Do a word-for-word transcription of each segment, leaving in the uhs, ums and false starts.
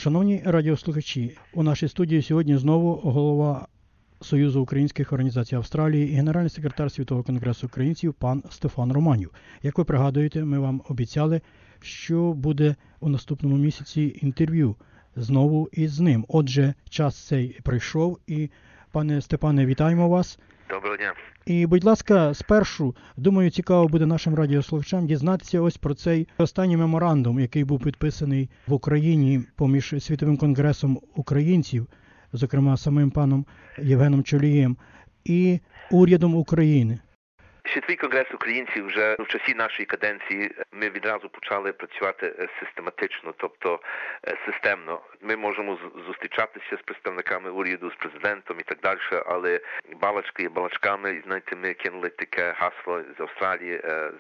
Шановні радіослухачі, у нашій студії сьогодні знову голова Союзу українських організацій Австралії і генеральний секретар Світового конгресу українців пан Стефан Романів. Як ви пригадуєте, ми вам обіцяли, що буде у наступному місяці інтерв'ю знову із ним. Отже, час цей прийшов і, пане Степане, вітаємо вас. Доброго дня. І, будь ласка, спершу, думаю, цікаво буде нашим радіослухачам дізнатися ось про цей останній меморандум, який був підписаний в Україні поміж Світовим конгресом українців, зокрема самим паном Євгеном Чолієм, і урядом України. Світовий конгрес українців вже в часі нашої каденції ми відразу почали працювати систематично, тобто системно. Ми можемо зустрічатися з представниками уряду, з президентом і так далі, але балачки є балачками, і знаєте, ми кинули таке гасло з Австралії,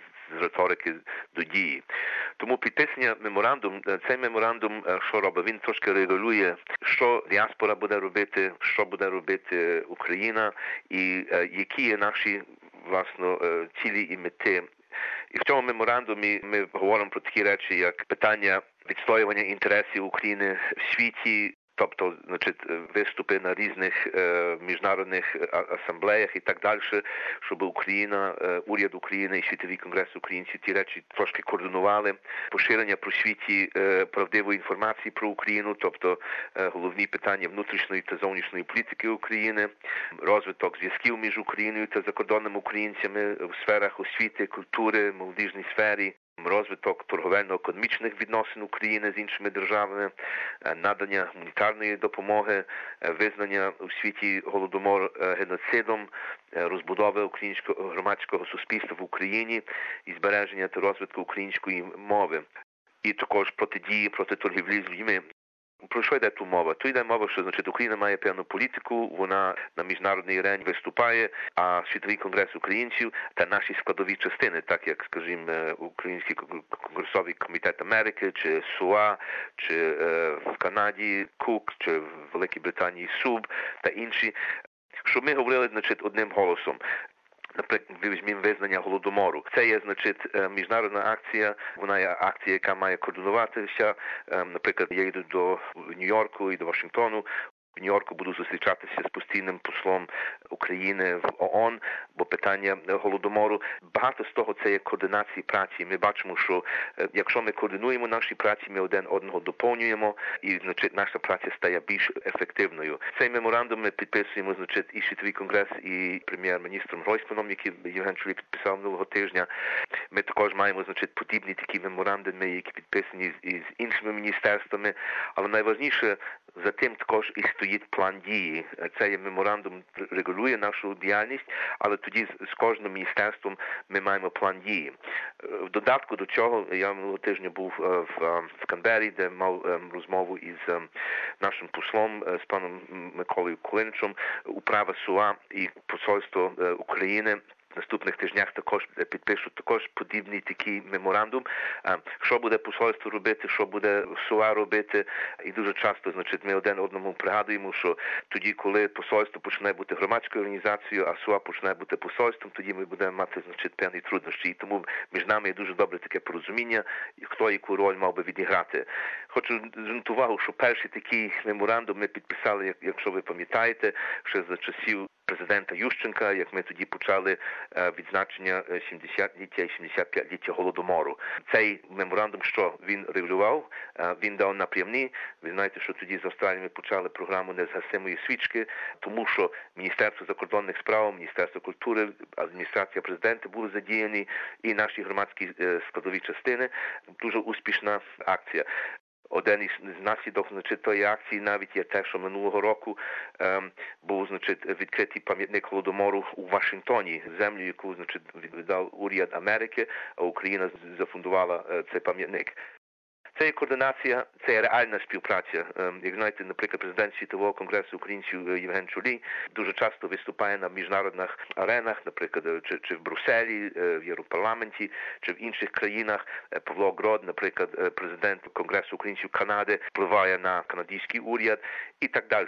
з риторики до дії. Тому підписання меморандум, цей меморандум, що робить? Він трошки регулює, що діаспора буде робити, що буде робити Україна і які є наші власно цілі і мети. І в цьому меморандумі ми говоримо про такі речі, як питання відстоювання інтересів України в світі, тобто, значить, виступи на різних е, міжнародних асамблеях і так далі, щоб Україна, е, уряд України і Світовий конгрес українців ті речі трошки координували, поширення про світі е, правдивої інформації про Україну, тобто е, головні питання внутрішньої та зовнішньої політики України, розвиток зв'язків між Україною та закордонними українцями в сферах освіти, культури, молодіжній сфері, розвиток торговельно-економічних відносин України з іншими державами, надання гуманітарної допомоги, визнання у світі Голодомору геноцидом, розбудови українського громадського суспільства в Україні і збереження та розвитку української мови. І також протидії проти торгівлі з людьми. Про що йде тут мова? Тут йде мова, що, значить, Україна має певну політику, вона на міжнародній арені виступає, а Світовий конгрес українців та наші складові частини, так як, скажімо, Український конгресовий комітет Америки, чи СУА, чи е, в Канаді КУК, чи в Великій Британії СУБ та інші, щоб ми говорили, значить, одним голосом. Наприклад, візьмімо визнання Голодомору. Це є, значить, міжнародна акція, вона є акція, яка має координуватися. Наприклад, я йду до Нью-Йорку і до Вашингтону. В Нью-Йорку буду зустрічатися з постійним послом України в ООН, бо питання Голодомору. Багато з того це є координації праці. Ми бачимо, що якщо ми координуємо наші праці, ми один одного доповнюємо, і, значить, наша праця стає більш ефективною. Цей меморандум ми підписуємо, значить, і Світовий конгрес, і прем'єр-міністром Гройсманом, який Євген Чолій підписав минулого тижня. Ми також маємо, значить, подібні такі меморандуми, які підписані з, з іншими міністерствами. Але найважливіше за тим також і стоїть план дії. Цей меморандум регулює нашу діяльність, але тоді з кожним міністерством ми маємо план дії. В додатку до цього, я минулого тижня був в, в Канбері, де мав розмову із нашим послом, з паном Миколою Кулиничем, управа СУА і посольство України. В наступних тижнях також підпишуть також подібний такий меморандум. Що буде посольство робити, що буде СУА робити. І дуже часто, значить, ми один одному пригадуємо, що тоді, коли посольство почне бути громадською організацією, а СУА почне бути посольством, тоді ми будемо мати, значить, певні труднощі. І тому між нами є дуже добре таке порозуміння, хто яку роль мав би відіграти. Хочу звернути увагу, що перший такий меморандум ми підписали, якщо ви пам'ятаєте, ще за часів президента Ющенка, як ми тоді почали відзначення сімдесятиліття і сімдесят п'ятиліття Голодомору. Цей меморандум, що він регулював, він дав напрямні. Ви знаєте, що тоді з Австралії ми почали програму «Незгасимої свічки», тому що Міністерство закордонних справ, Міністерство культури, адміністрація президента були задіяні і наші громадські складові частини. Дуже успішна акція. Один із наслідок, значить, тої акції навіть є те, що минулого року ем, був, значить, відкритий пам'ятник Голодомору у Вашингтоні, землю, яку, значить, віддав уряд Америки, а Україна зафундувала е, цей пам'ятник. Це є координація, це є реальна співпраця. Як знаєте, наприклад, президент Світового конгресу українців Євген Чолій дуже часто виступає на міжнародних аренах, наприклад, чи, чи в Брюсселі, в Європарламенті, чи в інших країнах. Павло Грод, наприклад, президент Конгресу українців Канади, впливає на канадський уряд і так далі.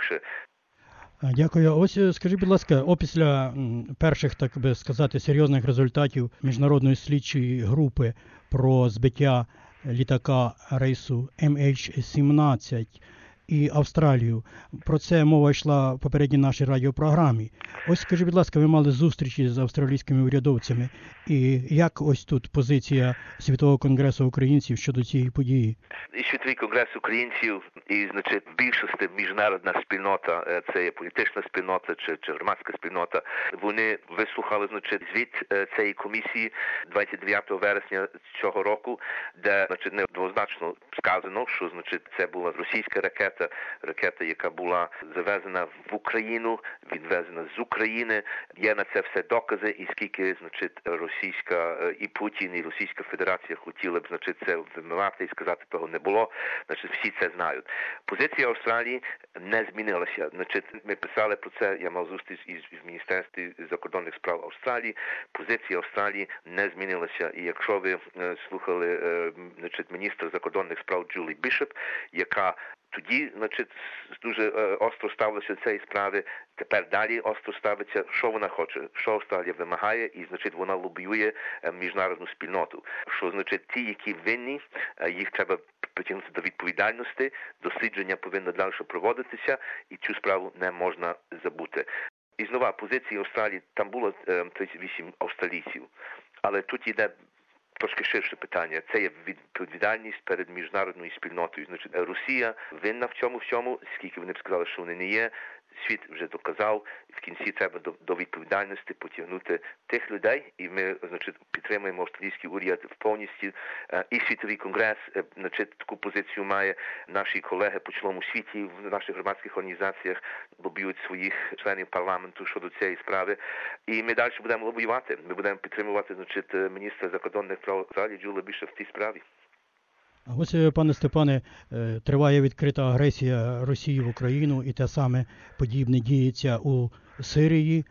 Дякую. Ось скажіть, будь ласка, опісля перших, так би сказати, серйозних результатів міжнародної слідчої групи про збиття літака рейсу ем ейч сімнадцять і Австралію. Про це мова йшла в попередній нашій радіопрограмі. Ось скажіть, будь ласка, ви мали зустрічі з австралійськими урядовцями. І як ось тут позиція Світового конгресу українців щодо цієї події? І Світовий конгрес українців, і, значить, в більшості міжнародна спільнота, це є політична спільнота чи, чи громадська спільнота, вони вислухали, значить, звіт цієї комісії двадцять дев'ятого вересня цього року, де, значить, недвозначно сказано, що, значить, це була російська ракета, ракета, яка була завезена в Україну, відвезена з України. Є на це все докази, і скільки, значить, російська і Путін, і Російська Федерація хотіли б, значить, це вимивати і сказати, того не було. Значить, всі це знають. Позиція Австралії не змінилася. Значить, ми писали про це, я мав зустріч із в Міністерстві закордонних справ Австралії. Позиція Австралії не змінилася. І якщо ви е, слухали, е, значить, міністр закордонних справ Джулі Бішоп, яка тоді, значить, дуже е, остро ставилася до цієї справи, тепер далі остро ставиться, що вона хоче, що Австралія вимагає, і, значить, вона лобіює е, міжнародну спільноту. Що, значить, ті, які винні, е, їх треба притягнути до відповідальності, дослідження повинно далі проводитися, і цю справу не можна забути. І знову позиція Австралії, там було е, тридцять вісім австралійців, але тут йде трошки ширше питання. Це є відповідальність перед міжнародною спільнотою. Значить, Росія винна в цьому всьому, скільки вони б сказали, що вони не є. Світ вже доказав, в кінці треба до, до відповідальності потягнути тих людей, і ми, значить, підтримуємо австралійський уряд в повністю. І Світовий конгрес, значить, таку позицію має. Наші колеги по цілому світі в наших громадських організаціях лобіюють своїх членів парламенту щодо цієї справи. І ми далі будемо лобіювати. Ми будемо підтримувати, значить, міністра закордонних справ Австралії Джулі Бішоп в цій справі. А ось, пане Степане, триває відкрита агресія Росії в Україну, і те саме подібне діється у Сирії,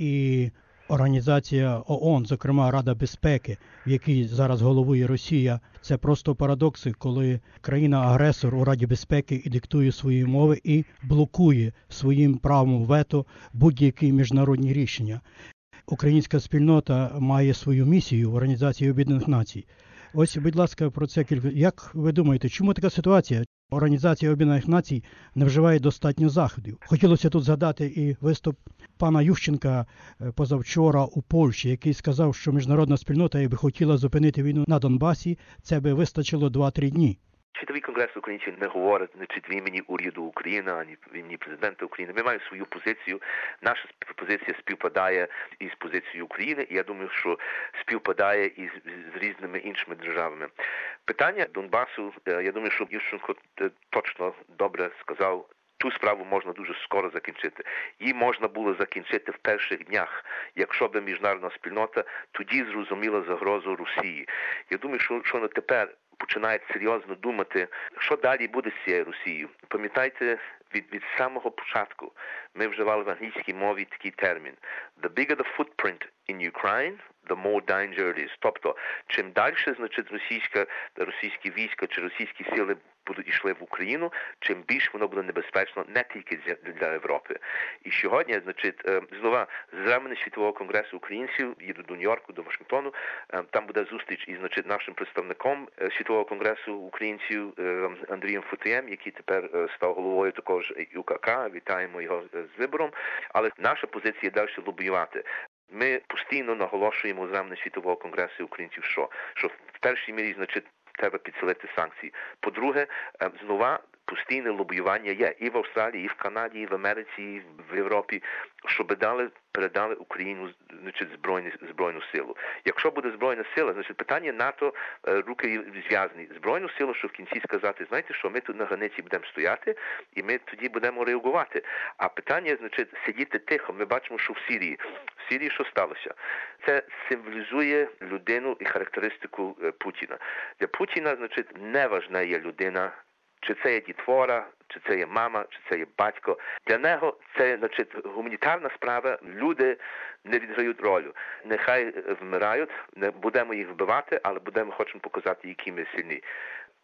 і організація ООН, зокрема Рада безпеки, в якій зараз головує Росія, це просто парадокси, коли країна-агресор у Раді безпеки і диктує свої мови і блокує своїм правом вето будь-які міжнародні рішення. Українська спільнота має свою місію в Організації Об'єднаних Націй. Ось, будь ласка, про це кілька. Як ви думаєте, чому така ситуація? Організація Об'єднаних Націй не вживає достатньо заходів. Хотілося тут згадати і виступ пана Ющенка позавчора у Польщі, який сказав, що міжнародна спільнота, якби хотіла зупинити війну на Донбасі, це би вистачило два-три дні. Світовий конгрес українців не говорить, значить, в імені уряду України, ані в імені президента України. Ми маємо свою позицію. Наша позиція співпадає із позицією України, і я думаю, що співпадає із з різними іншими державами. Питання Донбасу, я думаю, що Ющенко точно добре сказав. Ту справу можна дуже скоро закінчити. Її можна було закінчити в перших днях, якщо б міжнародна спільнота тоді зрозуміла загрозу Росії. Я думаю, що, що на тепер починають серйозно думати, що далі буде з цією Росією. Пам'ятайте, від, від самого початку ми вживали в англійській мові такий термін. The bigger the footprint in Ukraine, the more danger it is. Тобто, чим далі, значить, російська, російські війська чи російські сили будуть йшли в Україну, чим більше воно буде небезпечно не тільки для Європи. І сьогодні, значить, знову звернення Світового конгресу українців їду до Нью-Йорку, до Вашингтону, там буде зустріч із, значить, нашим представником Світового конгресу українців Андрієм Футієм, який тепер став головою також ЮКК. Вітаємо його з вибором. Але наша позиція далі лобіювати. Ми постійно наголошуємо звернення Світового конгресу українців, що, що в першій мірі, значить, треба підсилити санкції. По-друге, знову постійне лобіювання є і в Австралії, і в Канаді, і в Америці, і в Європі, щоб дали, передали Україну, значить, збройну, збройну силу. Якщо буде збройна сила, значить, питання НАТО, руки зв'язані. Збройну силу, що в кінці сказати, знаєте що, ми тут на границі будемо стояти, і ми тоді будемо реагувати. А питання, значить, сидіти тихо. Ми бачимо, що в Сирії. В Сирії що сталося? Це символізує людину і характеристику Путіна. Для Путіна, значить, неважна є людина, чи це є дітвора, чи це є мама, чи це є батько. Для нього це, значить, гуманітарна справа. Люди не відграють роль. Нехай вмирають, не будемо їх вбивати, але будемо хочемо показати, які ми сильні.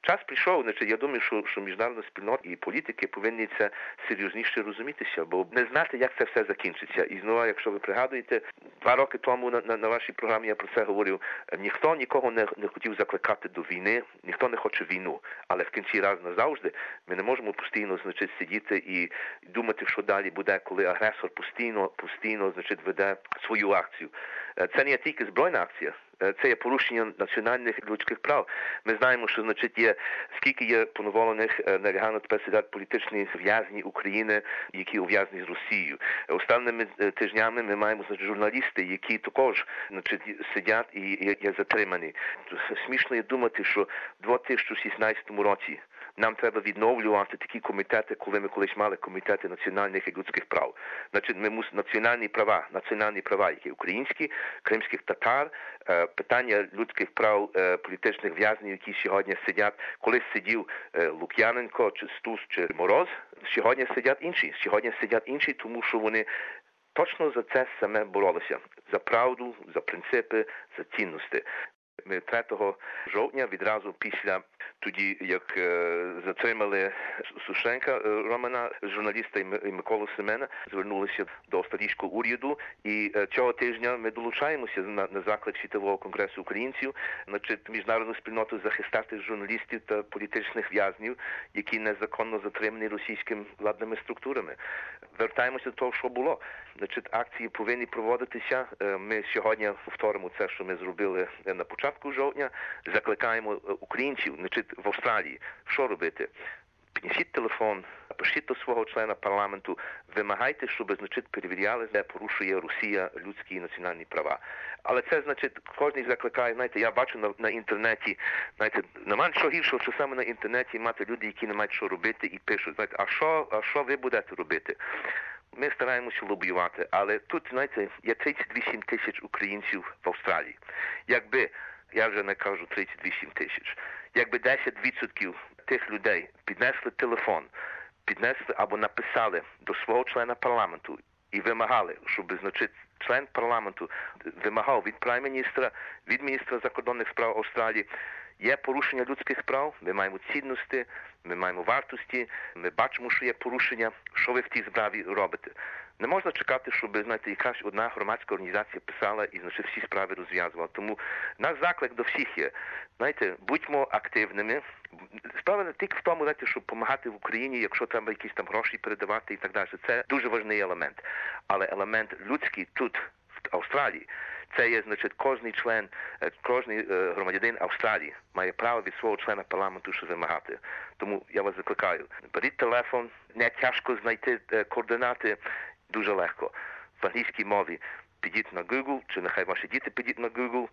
час прийшов, значить, я думаю, що, що міжнародна спільнота і політики повинні це серйозніше розумітися, бо не знати, як це все закінчиться. І знову, якщо ви пригадуєте, два роки тому на, на, на вашій програмі я про це говорив, ніхто нікого не, не хотів закликати до війни, ніхто не хоче війну, але в кінці раз назавжди ми не можемо постійно, значить, сидіти і думати, що далі буде, коли агресор постійно, постійно, значить, веде свою акцію. Це не є тільки збройна акція, це є порушення національних людських прав. Ми знаємо, що, значить, є, скільки є поневолених, нелегально тепер сидять політичні в'язні України, які ув'язнені з Росією. Останніми тижнями ми маємо, значить, журналісти, які також, значить, сидять і є затримані. Смішно є думати, що в дві тисячі шістнадцятому році нам треба відновлювати такі комітети, коли ми колись мали комітети національних і людських прав. Значить, ми мусимо національні права, національні права, які українські, кримських татар, питання людських прав політичних в'язнів, які сьогодні сидять. Колись сидів Лук'яненко, чи Стус, чи Мороз, сьогодні сидять інші. Сьогодні сидять інші, тому що вони точно за це саме боролися. За правду, за принципи, за цінності. Ми третього жовтня, відразу після тоді, як е, затримали Сушенка е, Романа, журналіста і Миколу Семена, звернулися до австралійського уряду. І е, цього тижня ми долучаємося на, на заклик Світового конгресу українців, значить, міжнародну спільноту захистати журналістів та політичних в'язнів, які незаконно затримані російськими владними структурами. Вертаємося до того, що було. Значить, акції повинні проводитися. Е, ми сьогодні повторимо це, що ми зробили на початку жовтня. Закликаємо українців, значить, в Австралії, що робити? Піднесіть телефон, пишіть до свого члена парламенту, вимагайте, щоб, значить, перевіряли, де порушує Росія людські і національні права. Але це, значить, кожен закликає, знаєте, я бачу на, на інтернеті, знаєте, немає що гіршого, що саме на інтернеті мати люди, які не мають що робити і пишуть, знаєте, а що, а що ви будете робити? Ми стараємося лобіювати, але тут, знаєте, є тридцять вісім тисяч українців в Австралії. Якби, я вже не кажу тридцять вісім тисяч, якби десять відсотків тих людей піднесли телефон, піднесли або написали до свого члена парламенту і вимагали, щоб, значить, член парламенту вимагав від прайм-міністра, від міністра закордонних справ Австралії, є порушення людських прав, ми маємо цінності, ми маємо вартості, ми бачимо, що є порушення, що ви в тій справі робите. Не можна чекати, щоб, знаєте, якась одна громадська організація писала і, значить, всі справи розв'язувала. Тому наш заклик до всіх є, знаєте, будьмо активними. Справа не тільки в тому, знаєте, щоб допомагати в Україні, якщо треба якісь там гроші передавати і так далі. Це дуже важливий елемент. Але елемент людський тут, в Австралії, це є, значить, кожний член, кожний громадянин Австралії має право від свого члена парламенту що вимагати. Тому я вас закликаю, беріть телефон, не тяжко знайти координати, дуже легко. В англійській мові підіть на Google, чи нехай ваші діти підіть на Google,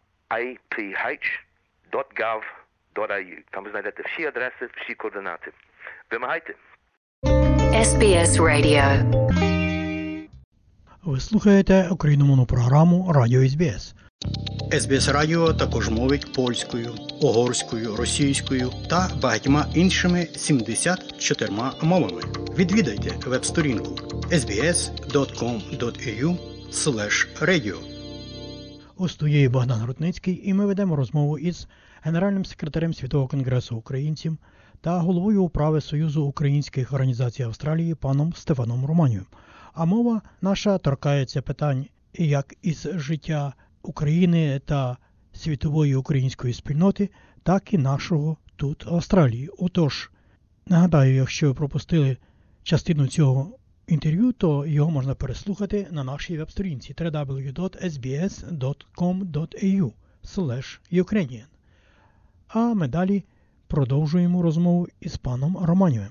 ай пі ейч крапка гов крапка ей ю. Там ви знайдете всі адреси, всі координати. Вимагайте. ес бі ес Radio. Ви слухаєте україномовну програму Радіо ес бі ес. ес бі ес Радіо також мовить польською, угорською, російською та багатьма іншими сімдесят чотирма мовами. Відвідайте веб-сторінку ес бі ес крапка ком крапка ей ю слеш радіо. У студії Богдан Грудницький, і ми ведемо розмову із генеральним секретарем Світового конгресу українців та головою управи Союзу українських організацій Австралії паном Стефаном Романієм. А мова наша торкається питань як із життя України та світової української спільноти, так і нашого тут, в Австралії. Отож, нагадаю, якщо ви пропустили частину цього інтерв'ю, то його можна переслухати на нашій веб-сторінці дабл ю дабл ю дабл ю крапка ес бі ес крапка ком крапка ей ю слеш юкрейніан. А ми далі продовжуємо розмову із паном Романієм.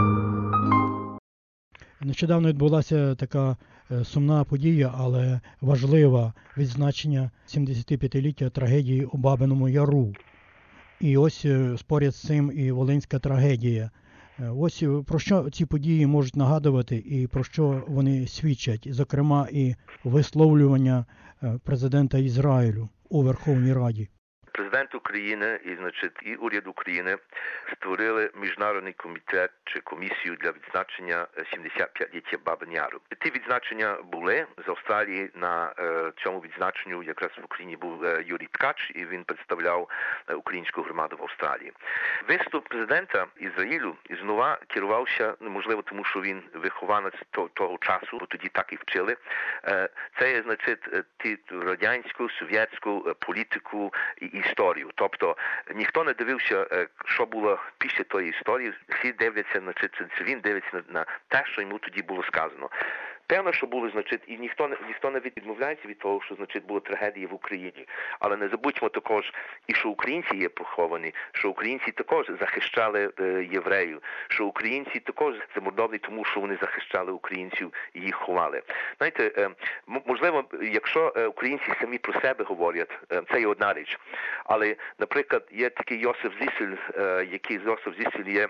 Нещодавно відбулася така сумна подія, але важлива, відзначення сімдесятип'ятиліття трагедії у Бабиному Яру. І ось поряд з цим і Волинська трагедія. Ось про що ці події можуть нагадувати і про що вони свідчать, зокрема і висловлювання президента Ізраїлю у Верховній Раді. Президент України і, значить, і уряд України створили міжнародний комітет чи комісію для відзначення сімдесят п'ятиліття Бабин Яру. Ті відзначення були з Австралії. На е, цьому відзначенню якраз в Україні був е, Юрій Ткач, і він представляв е, українську громаду в Австралії. Виступ президента Ізраїлю знову керувався, можливо, тому що він вихованець того, того часу, бо тоді так і вчили. Е, це є, значить, ті радянську, совєтську політику і історію. Тобто ніхто не дивився, що було після тої історії. Всі дивляться, значить, він дивиться на, на те, що йому тоді було сказано. Певно, що було, значить, і ніхто, ніхто не відмовляється від того, що, значить, була трагедія в Україні. Але не забудьмо також, і що українці є поховані, що українці також захищали е, євреїв, що українці також замордовані тому, що вони захищали українців і їх ховали. Знаєте, е, можливо, якщо е, українці самі про себе говорять, е, це є одна річ. Але, наприклад, є такий Йосиф Зісель, е, який Йосиф Зісель є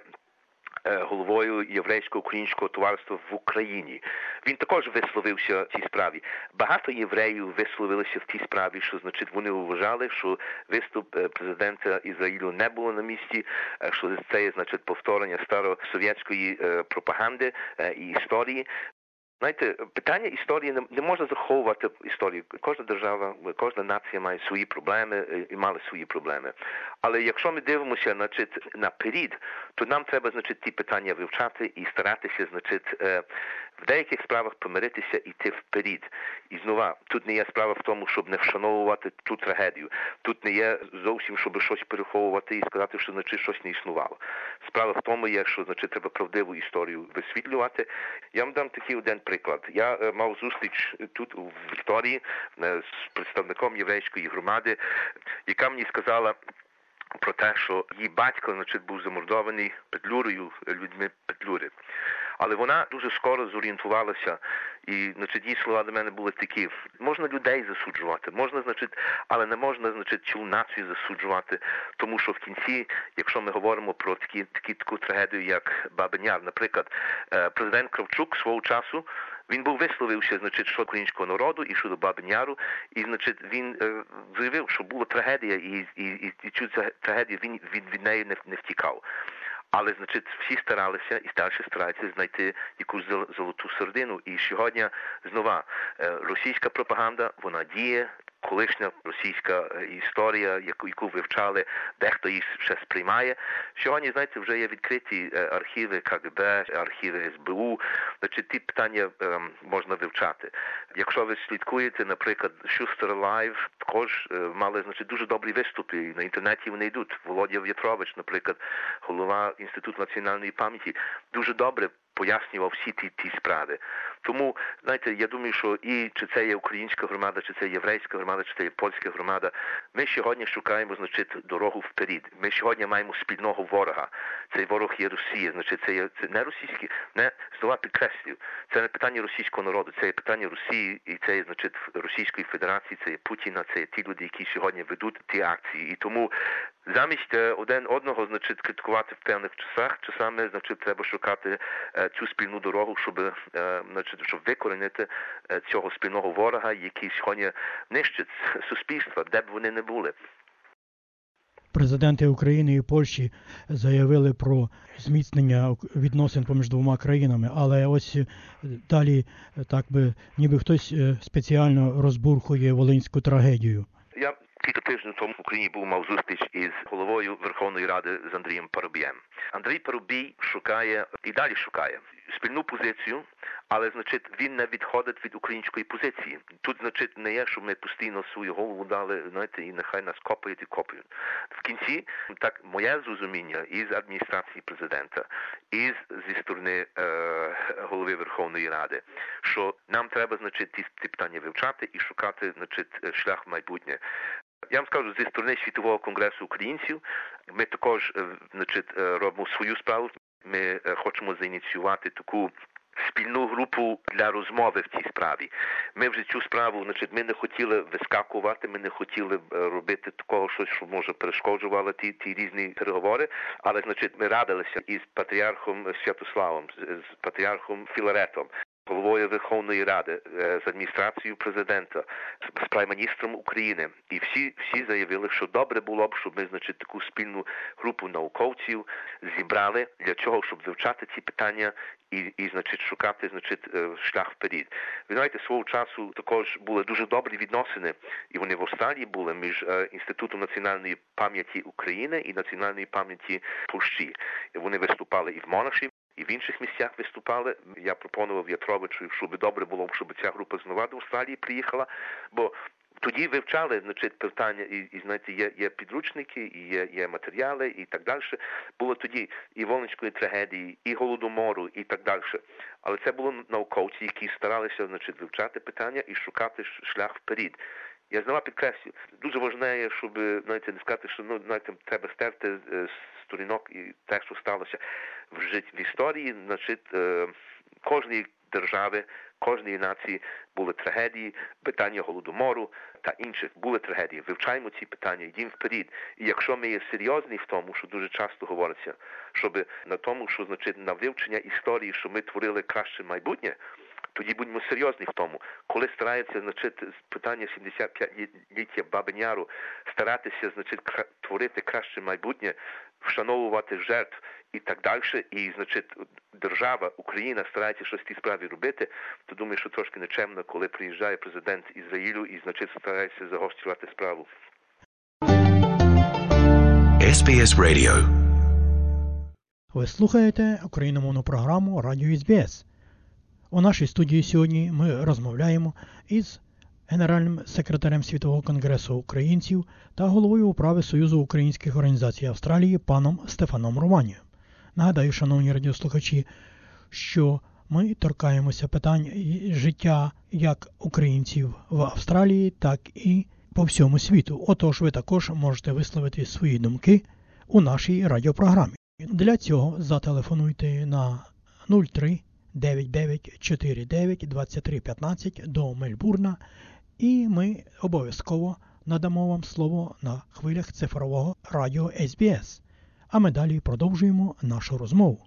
головою єврейсько-українського товариства в Україні. Він також висловився в цій справі. Багато євреїв висловилися в тій справі, що, значить, вони вважали, що виступ президента Ізраїлю не було на місці, що це є, значить, повторення старосовєтської пропаганди і історії. Знаєте, питання історії, не, не можна заховувати історію. Кожна держава, кожна нація має свої проблеми і мали свої проблеми. Але якщо ми дивимося, значить, наперед, то нам треба, значить, ті питання вивчати і старатися, значить, в деяких справах помиритися і йти вперед. І знову, тут не є справа в тому, щоб не вшановувати ту трагедію. Тут не є зовсім, щоб щось переховувати і сказати, що, значить, щось не існувало. Справа в тому є, що, значить, треба правдиву історію висвітлювати. Я вам дам такий один приклад. Я е, мав зустріч тут у Вікторії е, з представником єврейської громади, яка мені сказала про те, що її батько, значить, був замордований Петлюрою, людьми Петлюри. Але вона дуже скоро зорієнтувалася, і, значить, її слова до мене були такі: можна людей засуджувати, можна, значить, але не можна, значить, цілу націю засуджувати, тому що в кінці, якщо ми говоримо про такі, такі, таку трагедію, як Бабин Яр, наприклад, президент Кравчук свого часу, він був висловився, значить, щодо українського народу і щодо Бабин Яру, і, значить, він е, заявив, що була трагедія, і, і, і, і цю трагедію він від, від неї не, не втікав. Але, значить, всі старалися і далі стараються знайти якусь золоту середину. І сьогодні, знову, російська пропаганда, вона діє, колишня російська історія, яку, яку вивчали, дехто її ще сприймає. Сьогодні, знаєте, вже є відкриті архіви КГБ, архіви ес бе у, значить, ті питання е, можна вивчати. Якщо ви слідкуєте, наприклад, Шустер Лайв, також е, мали, значить, дуже добрі виступи, на інтернеті вони йдуть. Володя В'ятрович, наприклад, голова Інституту національної пам'яті, дуже добре пояснював всі ті, ті справи. Тому, знаєте, я думаю, що і чи це є українська громада, чи це є єврейська громада, чи це є польська громада, ми сьогодні шукаємо, значить, дорогу вперед. Ми сьогодні маємо спільного ворога. Цей ворог є Росія. Значить, це є це не російський, не, знову підкреслюю, це не питання російського народу, це є питання Росії, і це є, значить, Російської Федерації, це є Путіна, це є ті люди, які сьогодні ведуть ті акції. І тому замість один одного, значить, критикувати в певних часах, часами, значить, треба шукати е, цю спільну дорогу, щоб, е, значить, щоб викорінити е, цього спільного ворога, який сьогодні нищить суспільство, де б вони не були. Президенти України і Польщі заявили про зміцнення відносин поміж двома країнами, але ось далі так би ніби хтось спеціально розбурхує волинську трагедію. Я кілька тижнів тому в Україні був мав зустріч із головою Верховної Ради з Андрієм Парубієм. Андрій Парубій шукає і далі шукає спільну позицію, але, значить, він не відходить від української позиції. Тут, значить, не є, що ми постійно свою голову дали, знаєте, і нехай нас копають і копають. В кінці, так, моє зрозуміння із адміністрації президента, і зі сторони е, голови Верховної Ради, що нам треба, значить, ті, ті питання вивчати і шукати, значить, шлях в майбутнє. Я вам скажу, зі сторони Світового конгресу українців ми також, значить, робимо свою справу. Ми хочемо заініціювати таку спільну групу для розмови в цій справі. Ми вже цю справу, значить, ми не хотіли вискакувати, ми не хотіли робити такого щось, що, може, перешкоджувало ті, ті різні переговори, але, значить, ми радилися із патріархом Святославом, з патріархом Філаретом. головою Верховної Ради, з адміністрацією президента, з прайм-міністром України. І всі, всі заявили, що добре було б, щоб ми, значить, таку спільну групу науковців зібрали для чого, щоб вивчати ці питання і, і значить, шукати, значить, шлях вперед. Ви знаєте, свого часу також були дуже добрі відносини, і вони в Австралії були між Інститутом національної пам'яті України і національної пам'яті Польщі. Вони виступали і в Монаші, і в інших місцях виступали. Я пропонував Ятровичу, щоб добре було, щоб ця група знову до Австралії приїхала, бо тоді вивчали, значить, питання, і, і знаєте, є, є підручники, і є, є матеріали, і так далі. Було тоді і Волинської трагедії, і Голодомору, і так далі. Але це були науковці, які старалися, значить, вивчати питання і шукати шлях вперед. Я знову підкреслю, дуже важливо, щоб, знаєте, не сказати, що, ну, знаєте, треба стерти з сторінок і те, що сталося в житті, в історії, значить, кожної держави, кожної нації були трагедії, питання Голодомору та інших були трагедії. Вивчаємо ці питання, йдемо вперед. І якщо ми є серйозні в тому, що дуже часто говориться, щоб на тому, що, значить, на вивчення історії, що ми творили краще майбутнє, тоді будемо серйозні в тому. Коли стараються, значить, з питання сімдесят п'ятиліття Бабин Яру, старатися, значить, кра- творити краще майбутнє, вшановувати жертв і так далі, і, значить, держава, Україна старається щось в тій справі робити, то думаю, що трошки нечемно, коли приїжджає президент Ізраїлю і, значить, старається загострювати справу. ес бі ес Radio. Ви слухаєте україномовну програму Радіо ес бі ес. У нашій студії сьогодні ми розмовляємо із генеральним секретарем Світового конгресу українців та головою управи Союзу українських організацій Австралії паном Стефаном Романієм. Нагадаю, шановні радіослухачі, що ми торкаємося питань життя як українців в Австралії, так і по всьому світу. Отож, ви також можете висловити свої думки у нашій радіопрограмі. Для цього зателефонуйте на нуль три дев'ять дев'ять чотири дев'ять двадцять три п'ятнадцять до Мельбурна, і ми обов'язково надамо вам слово на хвилях цифрового радіо ес бі ес. А ми далі продовжуємо нашу розмову.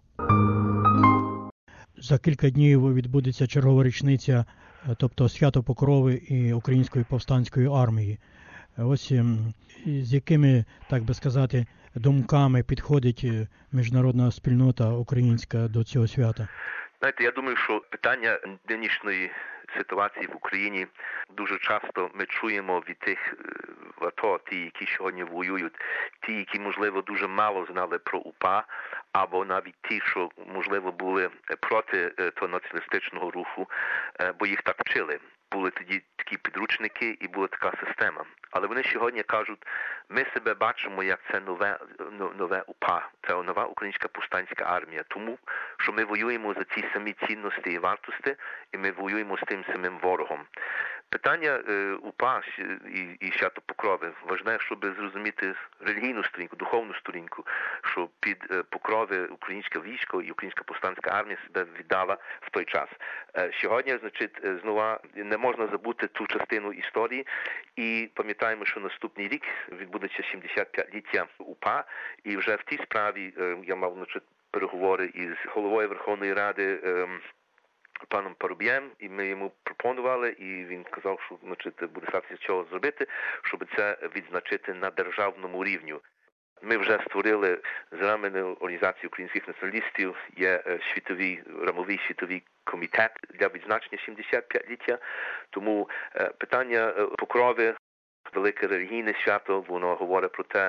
За кілька днів відбудеться чергова річниця, тобто свято Покрови і Української повстанської армії. Ось з якими, так би сказати, думками підходить міжнародна спільнота українська до цього свята? Знаєте, я думаю, що питання нинішньої ситуації в Україні дуже часто ми чуємо від тих в АТО, ті, які сьогодні воюють, ті, які, можливо, дуже мало знали про УПА, або навіть ті, що, можливо, були проти того націоналістичного руху, бо їх так вчили. Були тоді такі підручники і була така система. Але вони сьогодні кажуть, ми себе бачимо як це нове, нове УПА, це нова Українська повстанська армія. Тому, що ми воюємо за ці самі цінності і вартості, і ми воюємо з тим самим ворогом. Питання е, УПА і, і свято Покрови важливе, щоб зрозуміти релігійну сторінку, духовну сторінку, що під е, Покрови українське військо і Українська повстанська армія себе віддала в той час. Е, сьогодні, значить, знову не можна забути ту частину історії, і пам'ятаємо, що наступний рік відбудеться сімдесят п'ятиліття УПА, і вже в тій справі е, я мав, значить, переговори із головою Верховної Ради е, паном Паруб'єм, і ми йому пропонували, і він казав, що, значить, буде статися чого зробити, щоб це відзначити на державному рівні. Ми вже створили з рами організації українських націоналістів, є світовий, рамовий світовий комітет для відзначення сімдесят п'ятиліття, тому питання Покрови, велике релігійне свято, воно говорить про те,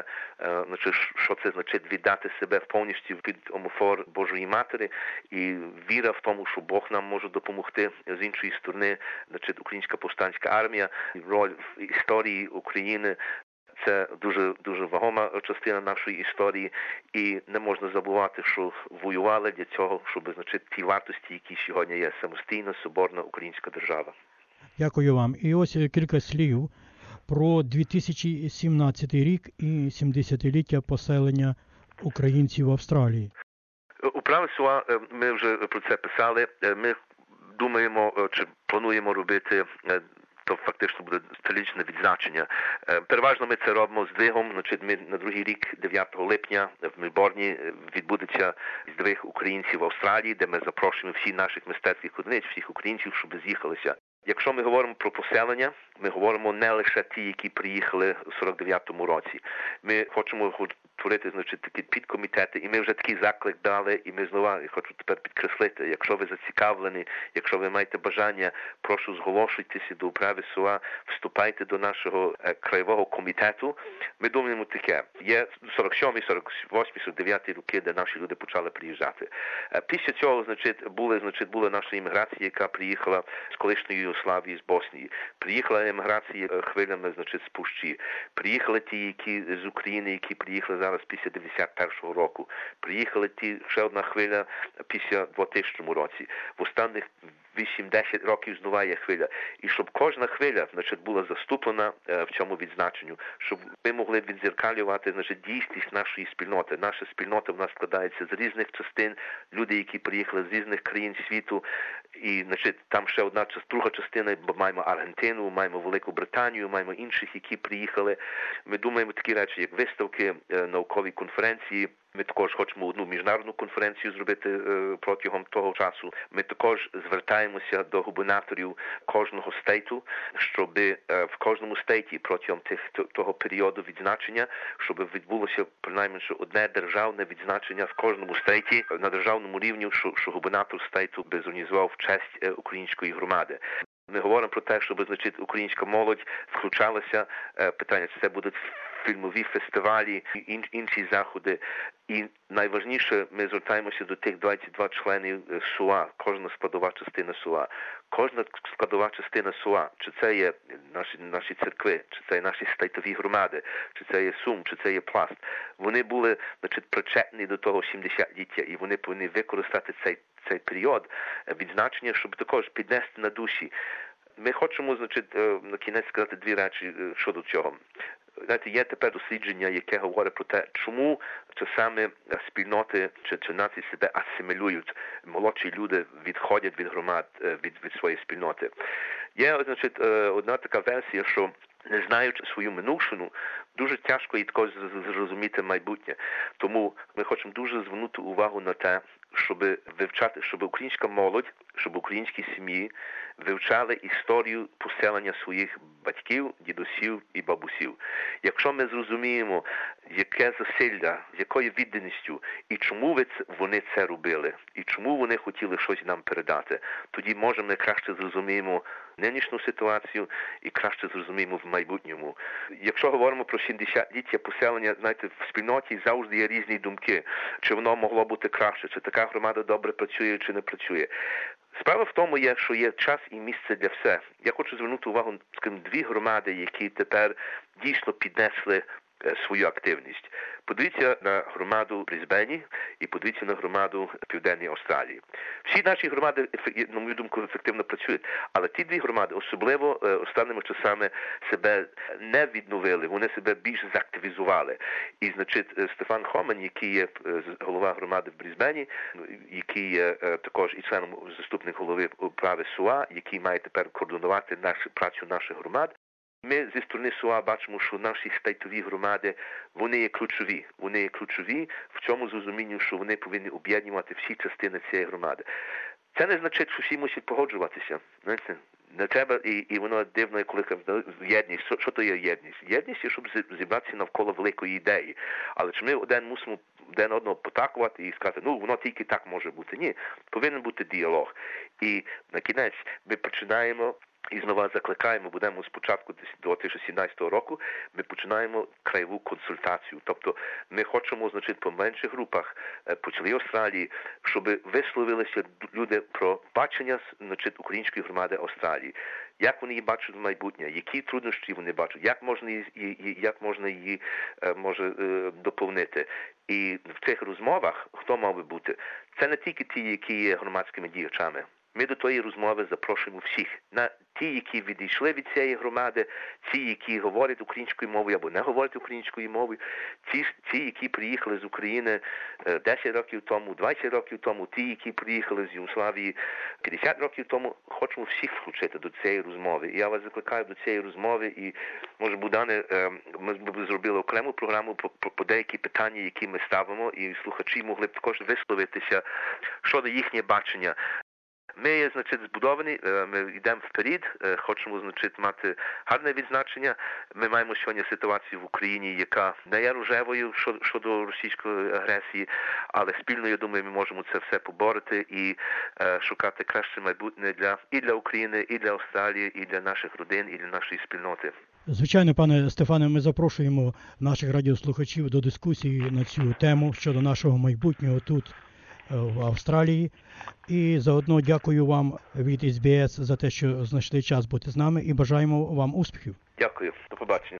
що це значить віддати себе повністю під омофор Божої Матері, і віра в тому, що Бог нам може допомогти. З іншої сторони, значить, Українська повстанська армія, роль в історії України, це дуже, дуже вагома частина нашої історії, і не можна забувати, що воювали для цього, щоб, значить, ті вартості, які сьогодні є самостійна, соборна українська держава. Дякую вам. І ось кілька слів про дві тисячі сімнадцятий рік і сімдесятиліття поселення українців в Австралії. Управи СУА, ми вже про це писали. Ми думаємо, чи плануємо робити то фактично буде столічне відзначення. Переважно ми це робимо здвигом. Значить, ми на другий рік, дев'ятого липня, в Мельбурні відбудеться здвиг українців в Австралії, де ми запрошуємо всіх наших мистецьких одиниць, всіх українців, щоб з'їхалися. Якщо ми говоримо про поселення, ми говоримо не лише ті, які приїхали у сорок дев'ятому році. Ми хочемо творити, значить, такі підкомітети, і ми вже такий заклик дали, і ми знову, я хочу тепер підкреслити, якщо ви зацікавлені, якщо ви маєте бажання, прошу зголошуйтеся до управи СУА, вступайте до нашого е, краєвого комітету. Ми думаємо таке, є сорок сьомий, сорок восьмий, сорок дев'ятий роки, де наші люди почали приїжджати. Е, після цього, значить, були, значить, була наша імміграція, яка приїхала з колишньої Югославії, з Боснії. Приїхала імміграція хвилями, значить, з Пущі. Приїхали ті, які з України, які приїхали зараз після дев'яносто першого року. Приїхали ті, ще одна хвиля після двотисячного році. В останніх вісім-десять років знову є хвиля. І щоб кожна хвиля, значить, була заступлена е, в цьому відзначенню, щоб ми могли відзеркалювати, значить, дійсність нашої спільноти. Наша спільнота в нас складається з різних частин, люди, які приїхали з різних країн світу. І, значить, там ще одна друга частина, бо маємо Аргентину, маємо Велику Британію, маємо інших, які приїхали. Ми думаємо такі речі, як виставки, е, наукові конференції. Ми також хочемо одну міжнародну конференцію зробити е, протягом того часу. Ми також звертаємося до губернаторів кожного стейту, щоб е, в кожному стейті протягом тих, того періоду відзначення, щоб відбулося принаймні що одне державне відзначення в кожному стейті на державному рівні, що, що губернатор стейту би зорганізував в честь е, української громади. Ми говоримо про те, щоб, значить, українська молодь включалася, е, питання, чи це будуть фільмові фестивалі, ін, інші заходи. І найважніше, ми звертаємося до тих двадцять два членів СУА, кожна складова частина СУА. Кожна складова частина СУА, чи це є наші, наші церкви, чи це є наші стейтові громади, чи це є Сум, чи це є Пласт, вони були, значить, причетні до того сімдесятиліття, і вони повинні використати цей, цей період відзначення, щоб також піднести на душі. Ми хочемо, значить, на кінець сказати дві речі щодо цього. Знаєте, є тепер дослідження, яке говорить про те, чому часами спільноти чи, чи нації себе асимілюють, молодші люди відходять від громад, від, від своєї спільноти. Є, значить, одна така версія, що не знаючи свою минувшину, дуже тяжко і також зрозуміти майбутнє. Тому ми хочемо дуже звернути увагу на те, щоб вивчати, щоб українська молодь, щоб українські сім'ї вивчали історію поселення своїх батьків, дідусів і бабусів. Якщо ми зрозуміємо, яке засилля, з якою відданістю і чому вони це робили, і чому вони хотіли щось нам передати, тоді можемо найкраще зрозуміємо нинішню ситуацію і краще зрозуміємо в майбутньому. Якщо говоримо про сімдесятиліття поселення, знаєте, в спільноті завжди є різні думки, чи воно могло бути краще, чи така громада добре працює, чи не працює. Справа в тому є, що є час і місце для все. Я хочу звернути увагу, скажімо, дві громади, які тепер дійсно піднесли свою активність. Подивіться на громаду в Брисбені і подивіться на громаду в Південній Австралії. Всі наші громади, на мою думку, ефективно працюють, але ті дві громади особливо останніми часами себе не відновили, вони себе більш заактивізували. І, значить, Стефан Хомен, який є голова громади в Брисбені, який є також і членом заступник голови управи СУА, який має тепер координувати нашу працю наших громад, ми зі сторони СУА бачимо, що наші стейтові громади, вони є ключові. Вони є ключові в цьому зрозумінні, що вони повинні об'єднувати всі частини цієї громади. Це не значить, що всі мусять погоджуватися. Знаєте, не треба, і, і воно дивно, коли єдність. Що, що то є єдність? Єдність є, щоб зібратися навколо великої ідеї. Але чи ми один мусимо один одного потакувати і сказати, ну, воно тільки так може бути? Ні. Повинен бути діалог. І на кінець ми починаємо і знову закликаємо, будемо спочатку дві тисячі сімнадцятого року, ми починаємо краєву консультацію. Тобто ми хочемо, значить, по менших групах по цілій Австралії, щоб висловилися люди про бачення, значить, української громади Австралії. Як вони її бачать в майбутнє, які труднощі вони бачать, як можна її, як можна її може, доповнити. І в цих розмовах, хто мав би бути? Це не тільки ті, які є громадськими діячами. Ми до тої розмови запрошуємо всіх. На ті, які відійшли від цієї громади, ті, які говорять українською мовою або не говорять українською мовою, ті, ті, які приїхали з України десять років тому, двадцять років тому, ті, які приїхали з Югославії п'ятдесят років тому, хочемо всіх включити до цієї розмови. І я вас закликаю до цієї розмови і, може, Богдане, ми б зробили окрему програму по, по, по деякі питання, які ми ставимо, і слухачі могли б також висловитися щодо їхнє бачення. Ми є, значить, збудовані, ми йдемо вперед, хочемо, значить, мати гарне відзначення. Ми маємо сьогодні ситуацію в Україні, яка не є рожевою щодо російської агресії, але спільно, я думаю, ми можемо це все побороти і е, шукати краще майбутнє для, і для України, і для Австралії, і для наших родин, і для нашої спільноти. Звичайно, пане Стефане, ми запрошуємо наших радіослухачів до дискусії на цю тему щодо нашого майбутнього тут, в Австралії. І заодно дякую вам від ес бі ес за те, що знайшли час бути з нами, і бажаємо вам успіхів. Дякую. До побачення.